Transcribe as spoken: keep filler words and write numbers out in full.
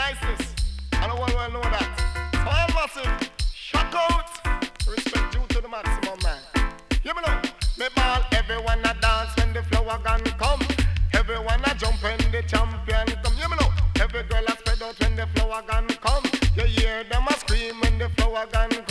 niceness. And the world will know that. So all massive, shock out. Respect due to the maximum, man. You know, me ball, everyone a dance when the flower gun come. Everyone a jump when the champion come. You know, every girl a spread out when the flower gun come. You hear them a scream when the flower gun come.